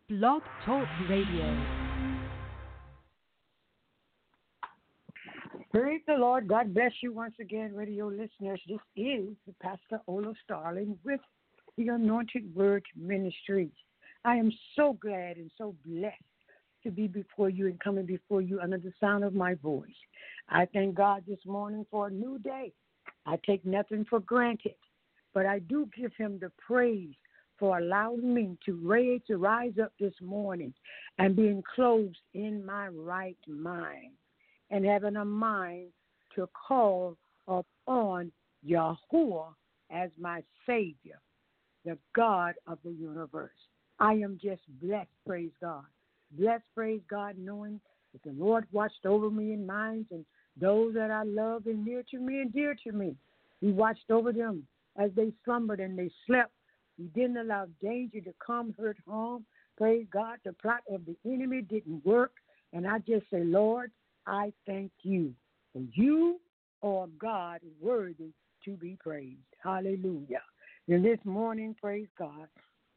Blog Talk Radio. Praise the Lord. God bless you once again, radio listeners. This is Pastor Ola Starling with the Anointed Word Ministries. I am so glad and so blessed to be before you and coming before you under the sound of my voice. I thank God this morning for a new day. I take nothing for granted, but I do give him the praise for allowing me to rise up this morning and being clothed in my right mind and having a mind to call upon Yahuwah as my Savior, the God of the universe. I am just blessed, praise God. Blessed, praise God, knowing that the Lord watched over me and mine and those that I love and near to me and dear to me. He watched over them as they slumbered and they slept. He didn't allow danger to come, hurt, harm. Praise God, the plot of the enemy didn't work. And I just say, Lord, I thank you. For you are God worthy to be praised. Hallelujah. And this morning, praise God,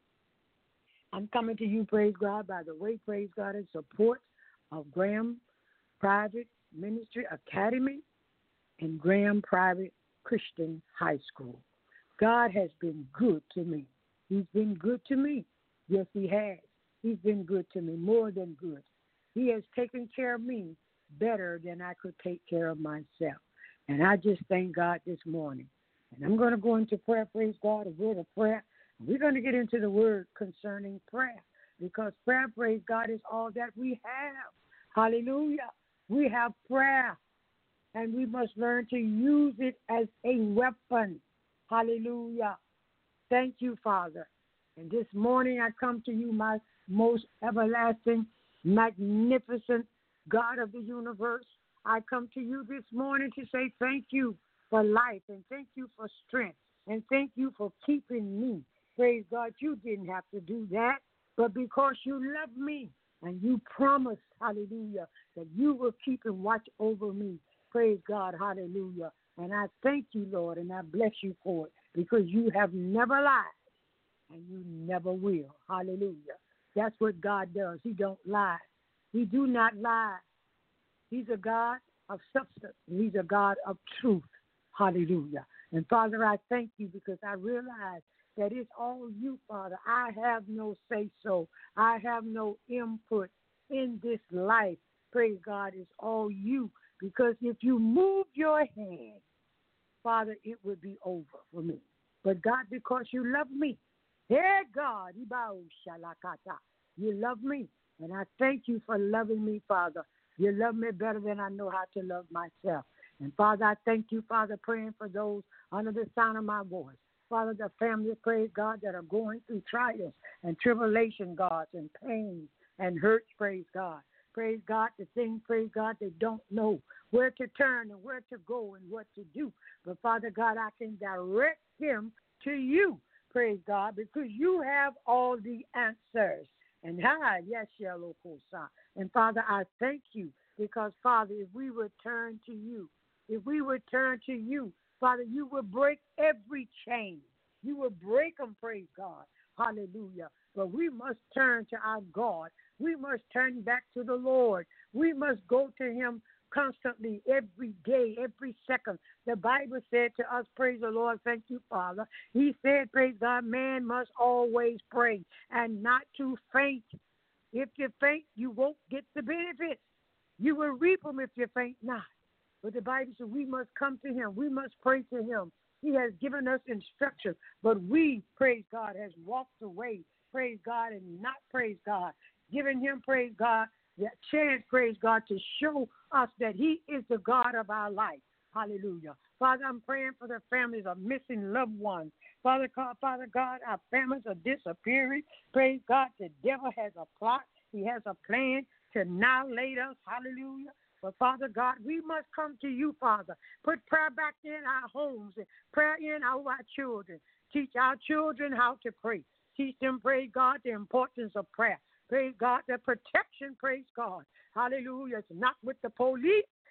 I'm coming to you, praise God, by the way, praise God, in support of Graham Private Ministry Academy and Graham Private Christian High School. God has been good to me. He's been good to me. Yes, he has. He's been good to me, more than good. He has taken care of me better than I could take care of myself. And I just thank God this morning. And I'm going to go into prayer, praise God, a word of prayer. We're going to get into the word concerning prayer because prayer, praise God, is all that we have. Hallelujah. We have prayer, and we must learn to use it as a weapon. Hallelujah. Thank you, Father. And this morning I come to you, my most everlasting, magnificent God of the universe. I come to you this morning to say thank you for life and thank you for strength and thank you for keeping me. Praise God, you didn't have to do that, but because you love me and you promised, hallelujah, that you will keep and watch over me. Praise God, hallelujah. And I thank you, Lord, and I bless you for it because you have never lied and you never will. Hallelujah. That's what God does. He don't lie. He do not lie. He's a God of substance. He's a God of truth. Hallelujah. And, Father, I thank you because I realize that it's all you, Father. I have no say-so. I have no input in this life. Praise God, it's all you. Because if you move your hand, Father, it would be over for me. But God, because you love me, hey God, you love me. And I thank you for loving me, Father. You love me better than I know how to love myself. And Father, I thank you, Father, praying for those under the sound of my voice. Father, the families, praise God, that are going through trials and tribulation, God, and pain and hurts, praise God. Praise God, the things, praise God, they don't know where to turn and where to go and what to do. But, Father God, I can direct them to you, praise God, because you have all the answers. And yes, Yalokosa. And, Father, I thank you because, Father, if we would turn to you, Father, you will break every chain. You will break them, praise God. Hallelujah. But we must turn to our God. We must turn back to the Lord. We must go to him constantly, every day, every second. The Bible said to us, praise the Lord, thank you, Father. He said, praise God, man must always pray and not to faint. If you faint, you won't get the benefits. You will reap them if you faint not. But the Bible says we must come to him. We must pray to him. He has given us instruction, but we, praise God, has walked away, praise God, and not praise God, giving him, praise God, the chance, praise God, to show us that he is the God of our life. Hallelujah. Father, I'm praying for the families of missing loved ones. Father God, our families are disappearing. Praise God, the devil has a plot. He has a plan to annihilate us. Hallelujah. But, Father God, we must come to you, Father. Put prayer back in our homes and prayer in our children. Teach our children how to pray. Teach them, praise God, the importance of prayer. Praise God, the protection, praise God. Hallelujah. It's not with the police.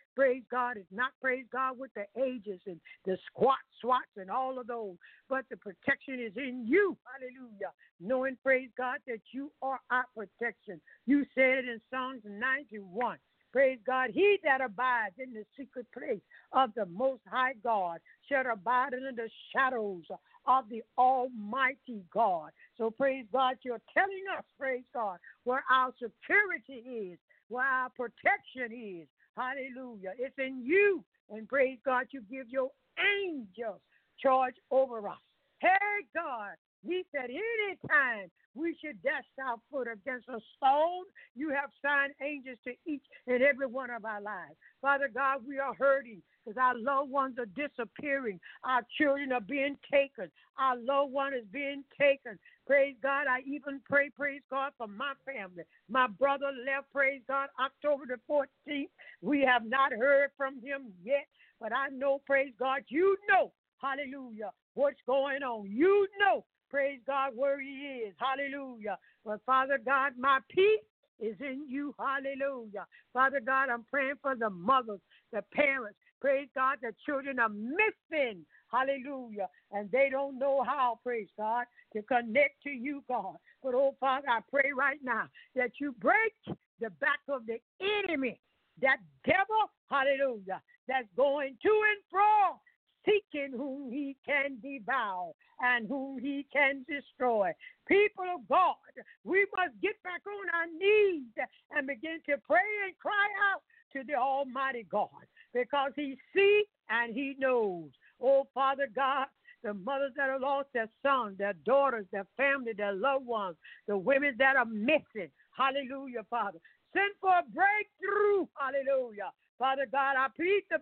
praise God, is not, praise God, with the ages and the swats and all of those, but the protection is in you. Hallelujah. Knowing, praise God, that you are our protection. You said it in Psalms 91. Praise God, he that abides in the secret place of the Most High God shall abide under the shadows of the Almighty God. So praise God, you're telling us, praise God, where our security is, where our protection is. Hallelujah. It's in you. And praise God, you give your angels charge over us. Hey, God, he said anytime we should dash our foot against a stone, you have signed angels to each and every one of our lives. Father God, we are hurting because our loved ones are disappearing. Our children are being taken. Our loved one is being taken. Praise God. I even pray, praise God, for my family. My brother left, praise God, October the 14th. We have not heard from him yet, but I know, praise God, you know, hallelujah, what's going on. You know, praise God, where he is. Hallelujah. But Father God, my peace is in you. Hallelujah. Father God, I'm praying for the mothers, the parents. Praise God, the children are missing. Hallelujah. And they don't know how, praise God, to connect to you, God. But, oh, Father, I pray right now that you break the back of the enemy, that devil, hallelujah, that's going to and fro, seeking whom he can devour and whom he can destroy. People of God, we must get back on our knees and begin to pray and cry out to the Almighty God, because he sees and he knows. Oh, Father God, the mothers that have lost their sons, their daughters, their family, their loved ones, the women that are missing. Hallelujah, Father. Send for a breakthrough. Hallelujah. Father God, I plead the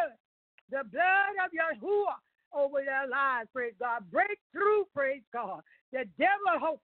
blood of Yahuwah over their lives, praise God. Breakthrough, praise God. The devil,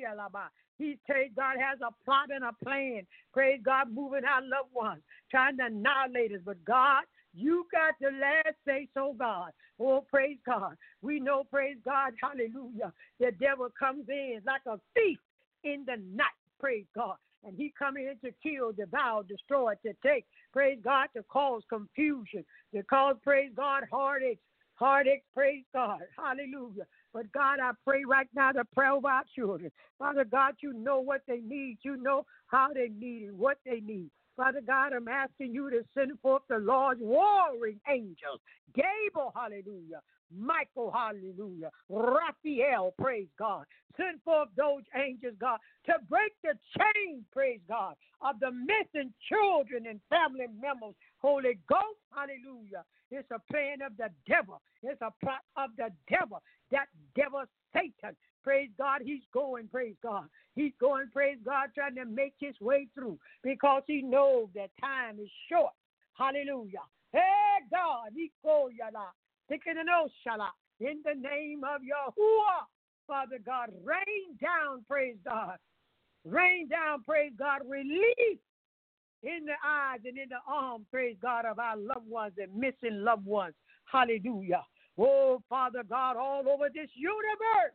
he says God has a plot and a plan, praise God, moving our loved ones, trying to annihilate us. But God, you got the last say so, God. Oh, praise God. We know, praise God, hallelujah, the devil comes in like a thief in the night, praise God. And he come in to kill, devour, destroy, to take, praise God, to cause confusion, to cause, praise God, heartaches, praise God, hallelujah. But God, I pray right now the prayer of our children. Father God, you know what they need. You know how they need it, what they need. Father God, I'm asking you to send forth the Lord's warring angels. Gabriel, hallelujah. Michael, hallelujah. Raphael, praise God. Send forth those angels, God, to break the chain, praise God, of the missing children and family members. Holy Ghost, hallelujah. It's a plan of the devil. It's a plot of the devil. That devil, Satan, praise God, he's going, praise God. He's going, praise God, trying to make his way through because he knows that time is short. Hallelujah. Hey, God, he called Yala. In the name of Yahuwah, Father God, rain down, praise God. Rain down, praise God, relief in the eyes and in the arms, praise God, of our loved ones and missing loved ones. Hallelujah. Oh, Father God, all over this universe.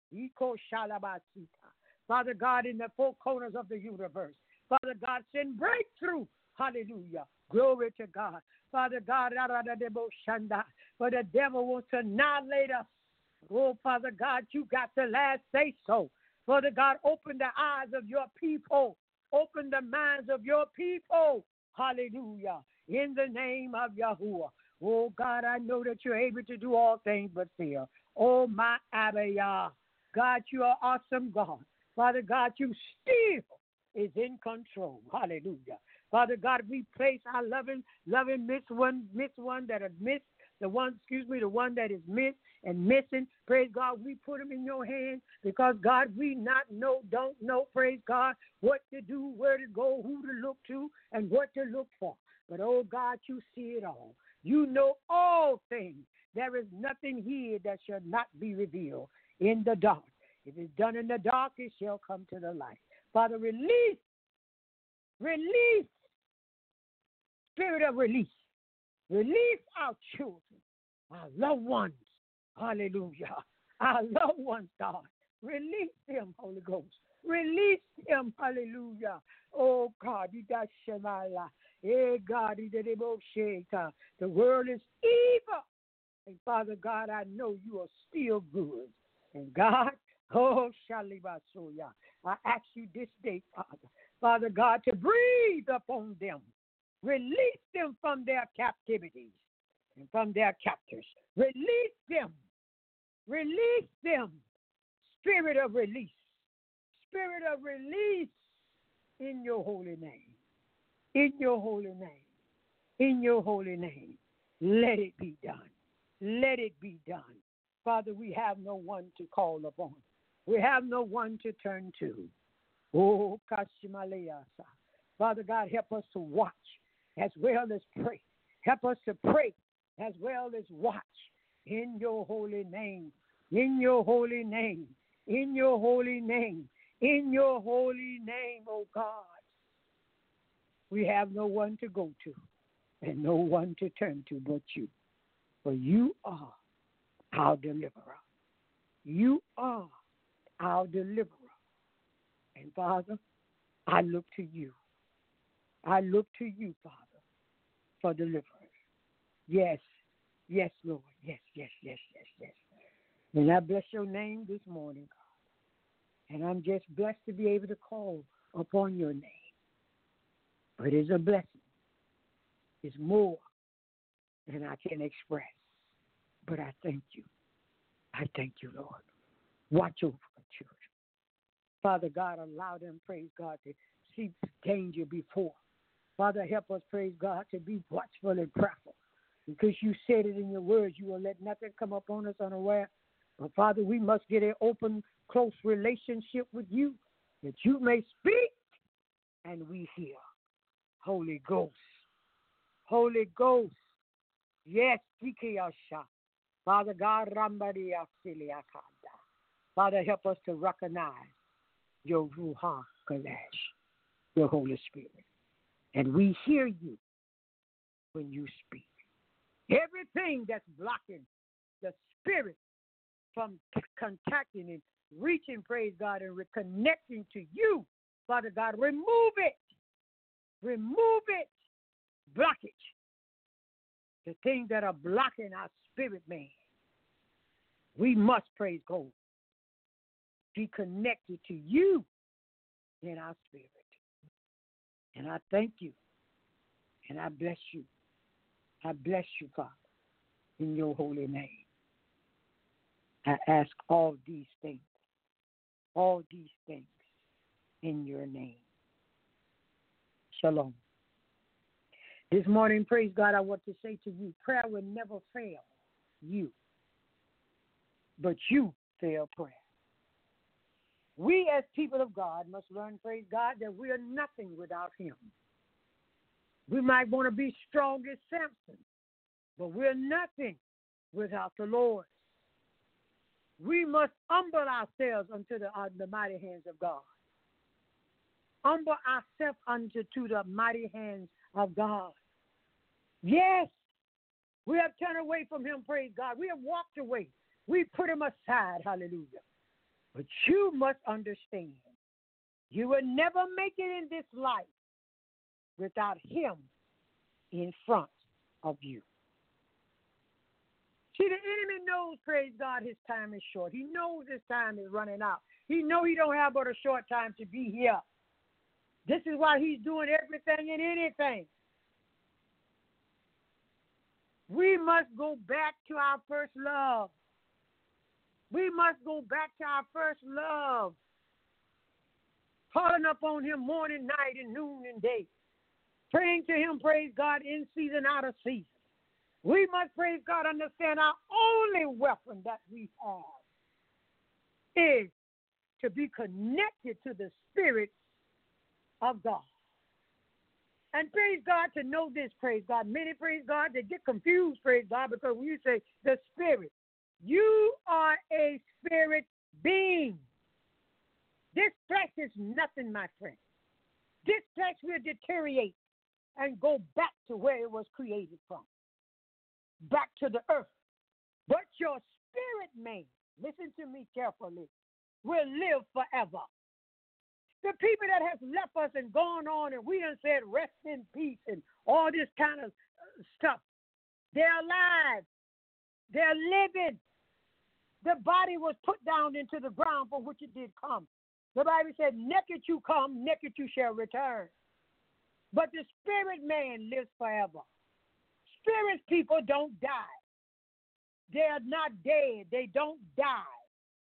Father God, in the four corners of the universe. Father God, send breakthrough. Hallelujah. Glory to God. Father God, for the devil wants to annihilate us. Oh, Father God, you got the last say so. Father God, open the eyes of your people. Open the minds of your people. Hallelujah. In the name of Yahuwah. Oh, God, I know that you're able to do all things but fail. Oh, my Abba, God, you are awesome, God. Father God, you still is in control. Hallelujah. Father God, we place our loving miss one that has missed, the one that is missed and missing. Praise God, we put them in your hands because, God, we don't know, praise God, what to do, where to go, who to look to, and what to look for. But, oh, God, you see it all. You know all things. There is nothing here that shall not be revealed in the dark. If it's done in the dark, it shall come to the light. Father, release, spirit of release. Release our children, our loved ones. Hallelujah. Our loved ones, God. Release them, Holy Ghost. Release them, hallelujah. Oh God, you got Shemala. Hey God, you did it both shake. The world is evil. And Father God, I know you are still good. And God, oh Shalibasoya, I ask you this day, Father, Father God, to breathe upon them. Release them from their captivities and from their captors. Release them. Release them. Spirit of release. Spirit of release in your holy name. In your holy name. In your holy name. Let it be done. Let it be done. Father, we have no one to call upon. We have no one to turn to. Oh, Kashimaleasa. Father God, help us to watch as well as pray. Help us to pray as well as watch in your holy name. In your holy name. In your holy name. In your holy name, oh God. We have no one to go to and no one to turn to but you. For you are our deliverer. You are our deliverer. And Father, I look to you. I look to you, Father, for deliverance. Yes, yes, Lord. Yes, yes, yes, yes, yes. And I bless your name this morning, God. And I'm just blessed to be able to call upon your name. But it's a blessing. It's more than I can express. But I thank you. I thank you, Lord. Watch over the children. Father God, allow them, praise God, to see danger before. Father, help us, praise God, to be watchful and prayerful. Because you said it in your words, you will let nothing come upon us unaware. But Father, we must get an open, close relationship with you, that you may speak and we hear. Holy Ghost. Holy Ghost. Yes, Tikiyasha. Father God, Rambadia Siliakanda. Father, help us to recognize your Ruha Kalash, your Holy Spirit. And we hear you when you speak. Everything that's blocking the Spirit from contacting and reaching, praise God, and reconnecting to you, Father God, remove it. Remove it. Blockage. The things that are blocking our spirit, man. We must, praise God, be connected to you in our spirit. And I thank you. And I bless you. I bless you, Father, in your holy name. I ask all these things in your name. Shalom. This morning, praise God, I want to say to you, prayer will never fail you, but you fail prayer. We as people of God must learn, praise God, that we are nothing without him. We might want to be strong as Samson, but we're nothing without the Lord. We must humble ourselves unto the mighty hands of God. Humble ourselves unto the mighty hands of God. Yes, we have turned away from him, praise God. We have walked away. We put him aside, hallelujah. But you must understand, you will never make it in this life without him in front of you. See, the enemy knows, praise God, his time is short. He knows his time is running out. He knows he don't have but a short time to be here. This is why he's doing everything and anything. We must go back to our first love. We must go back to our first love. Calling upon him morning, night, and noon and day. Praying to him, praise God, in season, out of season. We must, praise God, understand our only weapon that we have is to be connected to the Spirit of God. And praise God to know this, praise God. Many, praise God, they get confused, praise God, because when you say the Spirit, you are a spirit being. This flesh is nothing, my friend. This flesh will deteriorate and go back to where it was created from. Back to the earth. But your spirit man, listen to me carefully, will live forever. The people that has left us and gone on, and we done said rest in peace and all this kind of stuff. They're alive. They're living. The body was put down into the ground for which it did come. The Bible said, naked you come, naked you shall return. But the spirit man lives forever. Spirit people don't die. They are not dead. They don't die.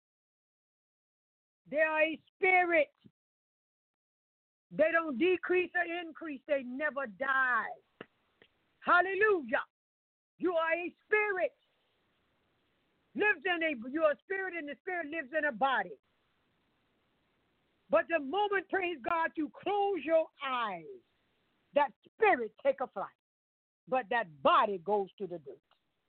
They are a spirit. They don't decrease or increase. They never die. Hallelujah. You are a spirit. You're a spirit, and the spirit lives in a body. But the moment, praise God, you close your eyes, that spirit take a flight. But that body goes to the dirt.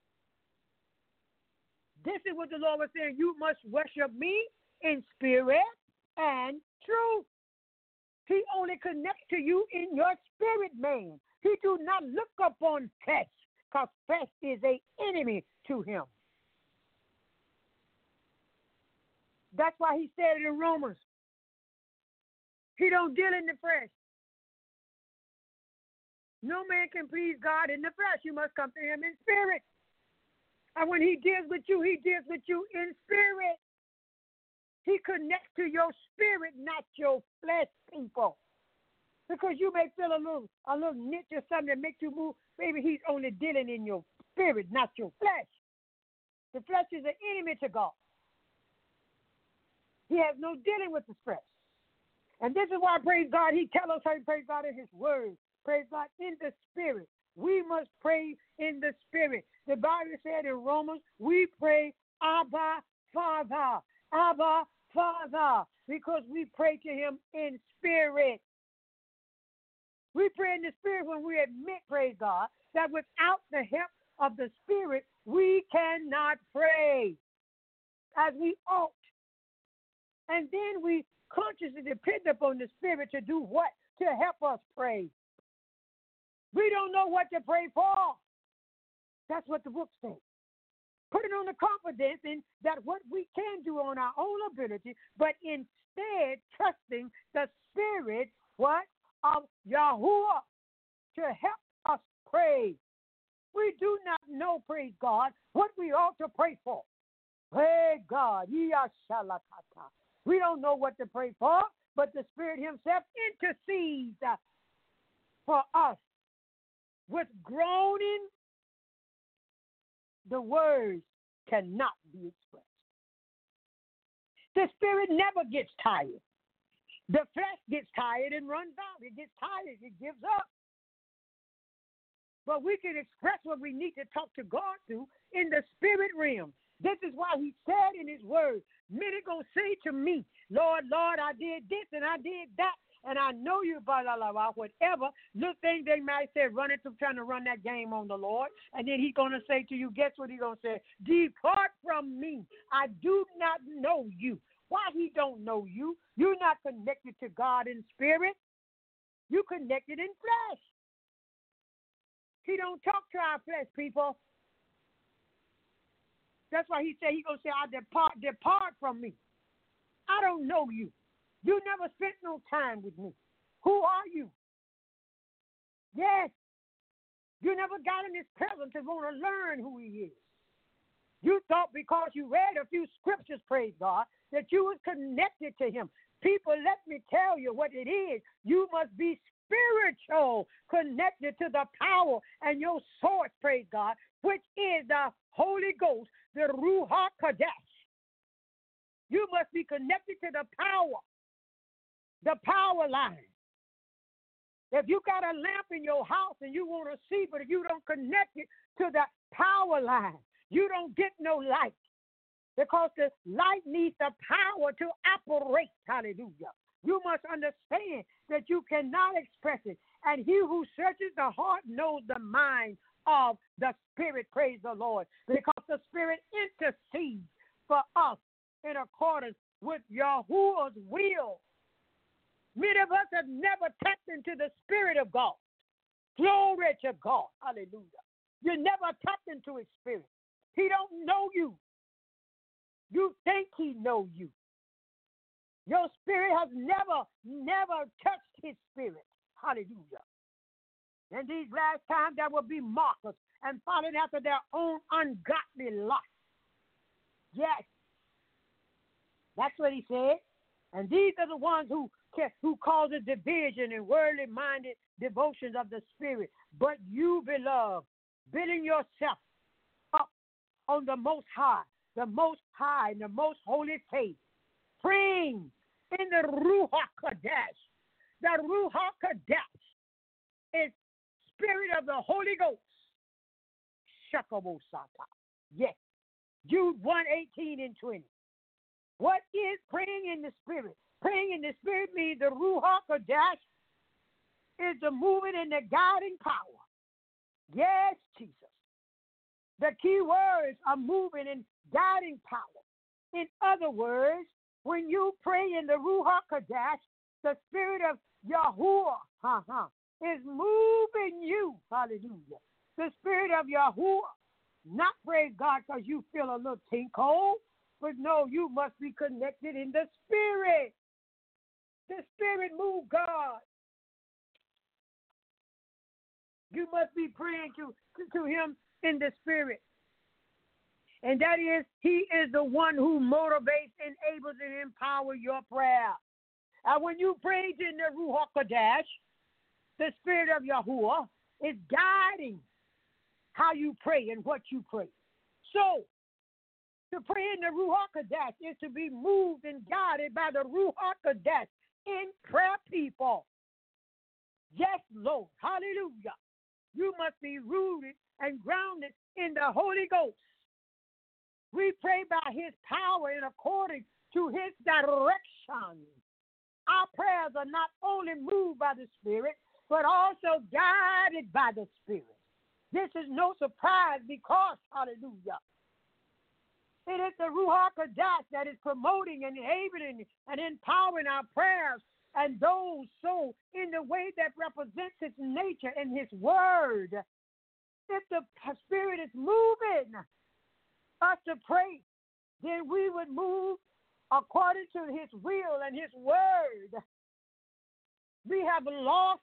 This is what the Lord was saying. You must worship me in spirit and truth. He only connects to you in your spirit, man. He do not look upon flesh, because flesh is an enemy to him. That's why he said it in Romans. He don't deal in the flesh. No man can please God in the flesh. You must come to him in spirit. And when he deals with you in spirit. He connects to your spirit, not your flesh, people. Because you may feel a little niche or something that makes you move. Maybe he's only dealing in your spirit, not your flesh. The flesh is an enemy to God. He has no dealing with the flesh. And this is why, praise God, he tells us how to praise God in his word. Praise God in the spirit. We must pray in the spirit. The Bible said in Romans, we pray, Abba, Father. Abba, Father, because we pray to him in spirit. We pray in the spirit when we admit, praise God, that without the help of the spirit, we cannot pray as we ought. And then we consciously depend upon the spirit to do what? To help us pray. We don't know what to pray for. That's what the book says. Put it on the confidence in that what we can do on our own ability, but instead trusting the spirit, what? Of Yahuwah to help us pray. We do not know, praise God, what we ought to pray for. Pray God. We don't know what to pray for, but the Spirit himself intercedes for us with groaning. The words cannot be expressed. The spirit never gets tired. The flesh gets tired and runs out. It gets tired. It gives up. But we can express what we need to talk to God through in the spirit realm. This is why he said in his word, many going to say to me, Lord, Lord, I did this and I did that. And I know you, whatever little thing they might say, running through trying to run that game on the Lord. And then he's going to say to you, guess what he's going to say? Depart from me. I do not know you. Why he don't know you? You're not connected to God in spirit. You connected in flesh. He don't talk to our flesh, people. That's why he said he's going to say, I depart from me. I don't know you. You never spent no time with me. Who are you? Yes. You never got in his presence to want to learn who he is. You thought because you read a few scriptures, praise God, that you was connected to him. People, let me tell you what it is. You must be spiritual, connected to the power and your source, praise God, which is the Holy Ghost, the Ruach Kadesh. You must be connected to the power line. If you got a lamp in your house and you want to see, but if you don't connect it to the power line, you don't get no light. Because the light needs the power to operate. Hallelujah. You must understand that you cannot express it. And he who searches the heart knows the mind of the Spirit. Praise the Lord. Because the Spirit intercedes for us in accordance with Yahuwah's will. Many of us have never tapped into the Spirit of God. Glory to God. Hallelujah. You never tapped into his Spirit. He don't know you. You think he know you. Your spirit has never touched his spirit. Hallelujah. In these last times, there will be mockers and following after their own ungodly lust. Yes, that's what he said. And these are the ones who causes division and worldly-minded devotions of the spirit. But you, beloved, building yourself up on the Most High, and the most holy faith, praying in the Ruach Kadesh. The Ruach Kadesh is Spirit of the Holy Ghost. Shakabosata. Yes. Jude 1:18 and 20. What is praying in the Spirit? Praying in the Spirit means the Ruach Kadesh is the moving and the guiding power. Yes, Jesus. The key words are moving and guiding power. In other words, when you pray in the Ruach Kadesh, the Spirit of Yahuwah is moving you. Hallelujah. The Spirit of Yahuwah. Not praise God because you feel a little tinkle, but no, you must be connected in the Spirit. The Spirit move God. You must be praying to him in the Spirit. And that is, he is the one who motivates, enables, and empowers your prayer. And when you pray in the Ruach Kadesh, the Spirit of Yahuwah is guiding how you pray and what you pray. So, to pray in the Ruach Kadesh is to be moved and guided by the Ruach Kadesh in prayer, people. Yes, Lord. Hallelujah. You must be rooted and grounded in the Holy Ghost. We pray by his power and according to his direction. Our prayers are not only moved by the Spirit, but also guided by the Spirit. This is no surprise because, hallelujah, it is the Ruach Kadesh that is promoting and enabling and empowering our prayers and those so in the way that represents his nature and his word. If the Spirit is moving us to pray, then we would move according to his will and his word. We have lost.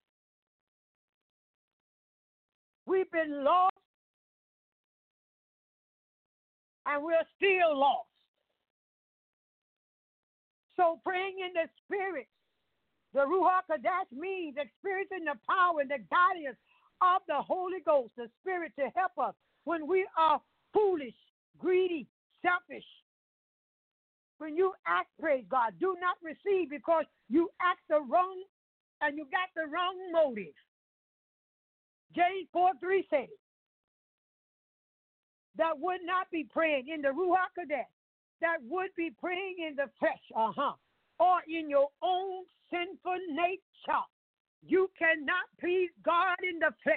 We've been lost, and we're still lost. So praying in the Spirit, the Ruach Kadesh means experiencing the power and the guidance of the Holy Ghost, the Spirit, to help us when we are foolish, greedy, selfish. When you ask, praise God, do not receive because you ask the wrong and you got the wrong motive. James 4:3 says that would not be praying in the Ruach Kadesh, that would be praying in the flesh, or in your own sinful nature. You cannot please God in the flesh.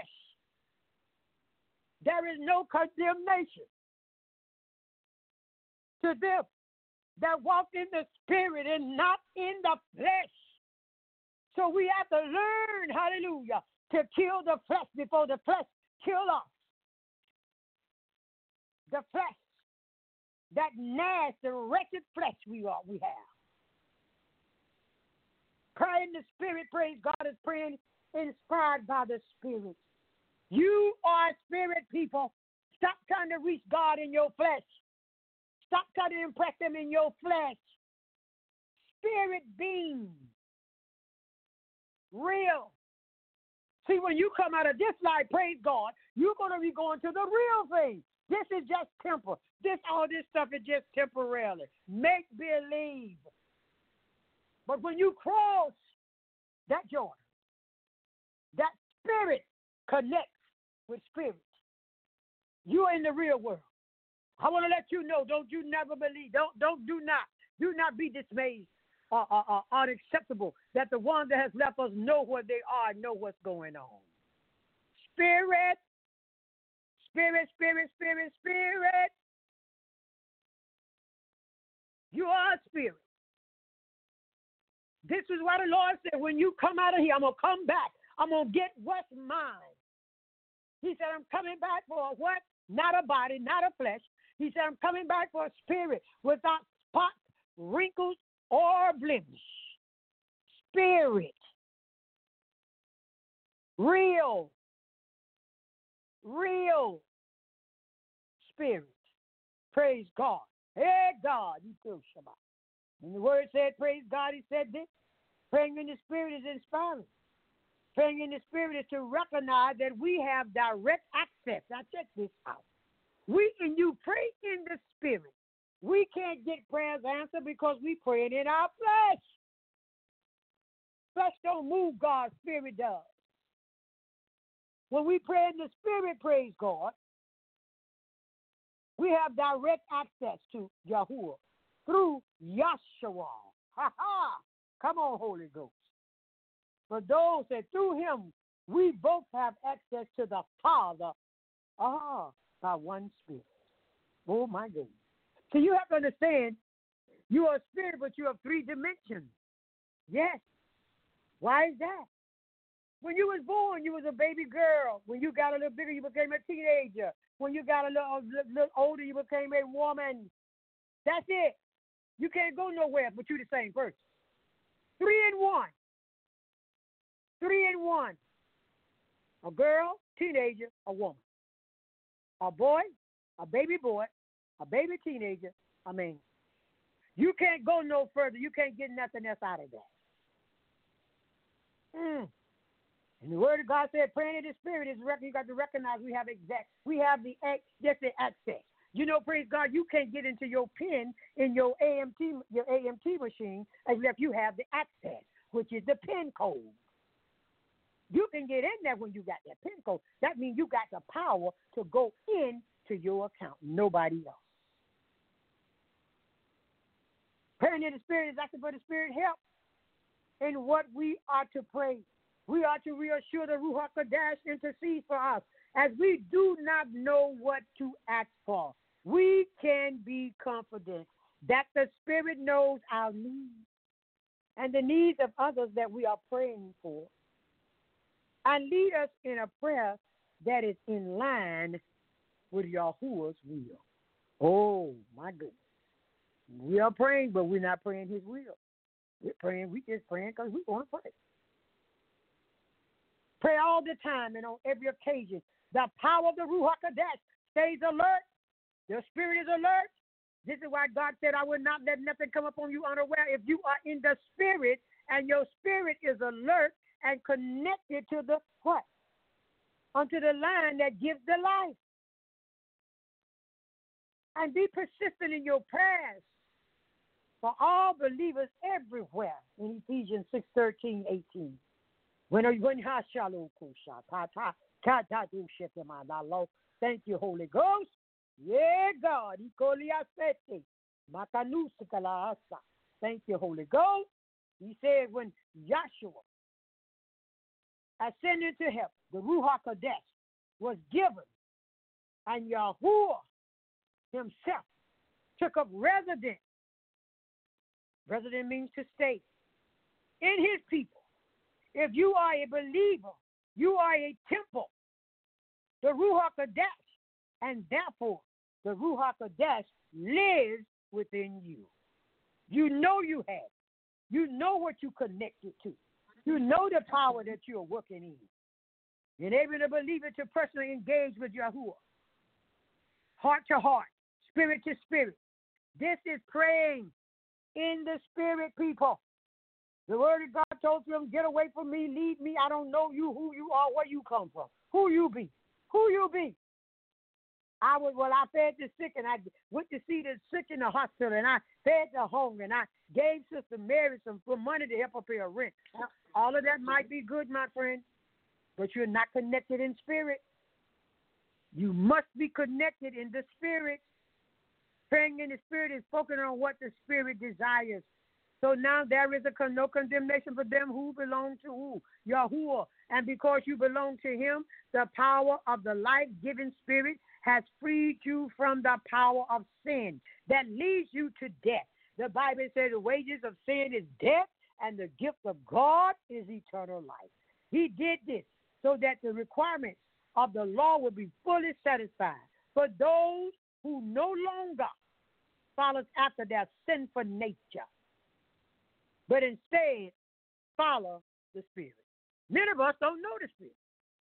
There is no condemnation to them that walk in the Spirit and not in the flesh. So we have to learn, hallelujah, to kill the flesh before the flesh kill us. The flesh, that nasty, wretched flesh we have. Pray in the Spirit, praise God, is praying inspired by the Spirit. You are spirit people. Stop trying to reach God in your flesh. Stop trying to impress him in your flesh. Spirit being. Real. See, when you come out of this life, praise God, you're going to be going to the real thing. This is just temporal. All this stuff is just temporarily. Make believe. But when you cross that Jordan, that spirit connects with spirit. You're in the real world. I want to let you know, don't you never believe. Do not be dismayed or unacceptable that the one that has left us know where they are, know what's going on. Spirit. You are a spirit. This is what the Lord said. When you come out of here, I'm going to come back. I'm going to get what's mine. He said, I'm coming back for a what? Not a body, not a flesh. He said, I'm coming back for a spirit without spots, wrinkles, or blemish. Spirit. Real spirit. Praise God. Hey, God, you feel Shabbat. When the word said, praise God, he said this. Praying in the spirit is inspiring. Praying in the spirit is to recognize that we have direct access. Now, check this out. When you pray in the spirit, we can't get prayers answered because we praying in our flesh. Flesh don't move, God's spirit does. When we pray in the spirit, praise God, we have direct access to Yahuwah through Yahshua. Ha ha! Come on, Holy Ghost. For those that through him we both have access to the Father, by one spirit. Oh my goodness. So you have to understand, you are a spirit, but you have three dimensions. Yes. Why is that? When you was born, you was a baby girl. When you got a little bigger, you became a teenager. When you got a little older, you became a woman. That's it. You can't go nowhere, but you're the same person. 3 in 1. 3 in 1. A girl, teenager, a woman. A boy, a baby teenager, a man. You can't go no further. You can't get nothing else out of that. And the word of God said, praying in the spirit is you got to recognize we have the access. You know, praise God, you can't get into your pen in your AMT machine unless you have the access, which is the PIN code. You can get in there when you got that PIN code. That means you got the power to go into your account. Nobody else. Praying in the spirit is asking for the spirit help in what we are to pray. We are to reassure the Ruach Kodesh intercedes for us as we do not know what to ask for. We can be confident that the Spirit knows our needs and the needs of others that we are praying for, and lead us in a prayer that is in line with Yahuwah's will. Oh, my goodness. We are praying, but we're not praying his will. We just praying because we want to pray. Pray all the time and on every occasion. The power of the Ruach Kodesh stays alert. Your spirit is alert. This is why God said, I will not let nothing come upon you unaware. If you are in the spirit and your spirit is alert and connected to the what? Unto the line that gives the life. And be persistent in your prayers for all believers everywhere in Ephesians 6:13-18. Thank you, Holy Ghost. Yeah, God. Thank you, Holy Ghost. He said when Yahshua ascended to heaven, the Ruach Kodesh was given, and Yahuwah himself took up residence. Resident means to stay in his people. If you are a believer, you are a temple, the Ruach Kodesh, and therefore the Ruach Kodesh lives within you. You know you have. You know what you connected to. You know the power that you are working in. Enabling the believer to personally engage with Yahuwah, heart to heart, spirit to spirit. This is praying in the spirit, people. The word of God told them, get away from me, leave me. I don't know you, who you are, where you come from, who you be. I fed the sick, and I went to see the sick in the hospital, and I fed the hungry, and I gave Sister Mary some money to help her pay her rent. All of that might be good, my friend, but you're not connected in spirit. You must be connected in the spirit. Praying in the spirit is focusing on what the spirit desires. So now there is no condemnation for them who belong to who? Yahuwah. And because you belong to him, the power of the life-giving spirit has freed you from the power of sin that leads you to death. The Bible says the wages of sin is death, and the gift of God is eternal life. He did this so that the requirements of the law will be fully satisfied for those who no longer follows after their sinful nature. but instead follow the Spirit. Many of us don't know the Spirit.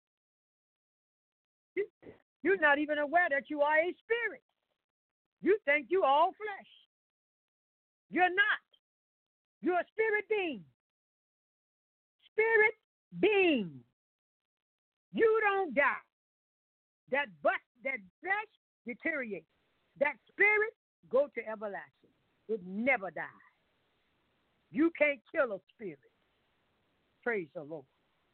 You're not even aware that you are a spirit. You think you all flesh. You're not. You're a spirit being. Spirit being. You don't die. That flesh deteriorates. That spirit go to everlasting. It never dies. You can't kill a spirit. Praise the Lord.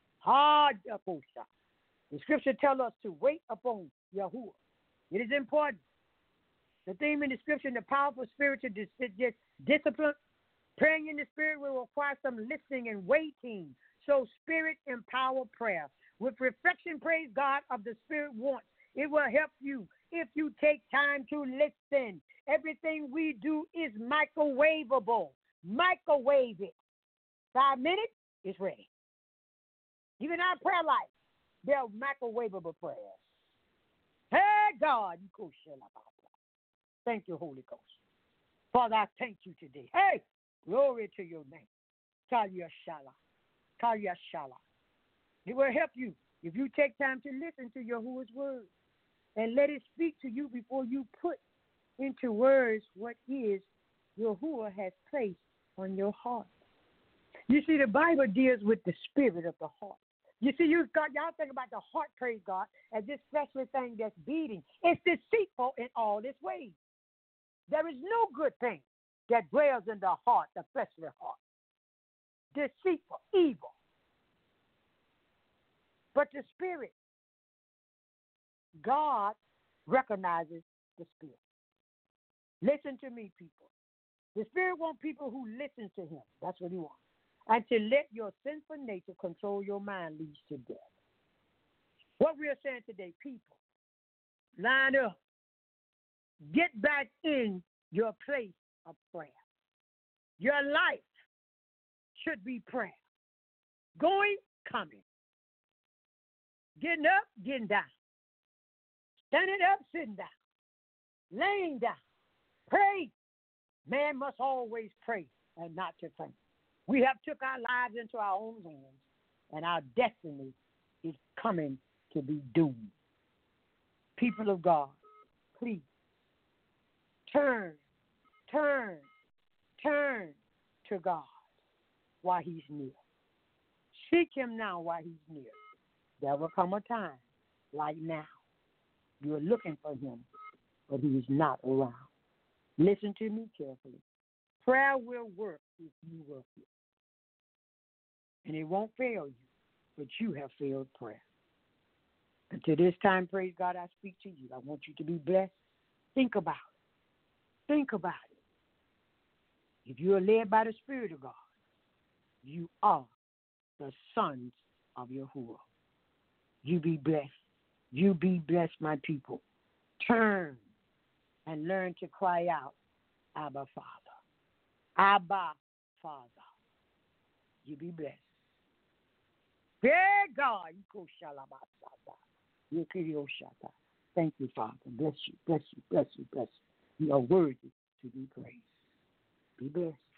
The scripture tells us to wait upon Yahuwah. It is important. The theme in the scripture, the powerful spiritual discipline, praying in the spirit will require some listening and waiting. So spirit empowered prayer. With reflection, praise God, of the spirit wants. It will help you if you take time to listen. Everything we do is microwavable. Microwave it. 5 minutes, it's ready. Even our prayer life, they're microwavable prayers. Hey, God. Thank you, Holy Ghost. Father, I thank you today. Hey, glory to your name. Kalyashala. Kalyashala. It will help you if you take time to listen to Yahuwah's word and let it speak to you before you put into words what is Yahuwah has placed on your heart. You see, the Bible deals with the spirit of the heart. You see, y'all think about the heart, praise God, as this fleshly thing that's beating. It's deceitful in all its ways. There is no good thing that dwells in the heart, the fleshly heart. Deceitful, evil. But the spirit, God recognizes the spirit. Listen to me, people. The spirit wants people who listen to him. That's what he wants. And to let your sinful nature control your mind leads to death. What we are saying today, people, line up. Get back in your place of prayer. Your life should be prayer. Going, coming. Getting up, getting down. Standing up, sitting down. Laying down. Pray. Man must always pray and not to faint. We have took our lives into our own hands, and our destiny is coming to be doomed. People of God, please, turn to God while he's near. Seek him now while he's near. There will come a time like now. You're looking for him, but he is not around. Listen to me carefully. Prayer will work if you work it. And it won't fail you, but you have failed prayer. Until this time, praise God, I speak to you. I want you to be blessed. Think about it. Think about it. If you are led by the Spirit of God, you are the sons of Yahuwah. You be blessed. You be blessed, my people. Turn and learn to cry out, Abba, Father. Abba, Father. You be blessed. Dear God, thank you, Father. Bless you, bless you, bless you, bless you. You are worthy to be praised. Be blessed.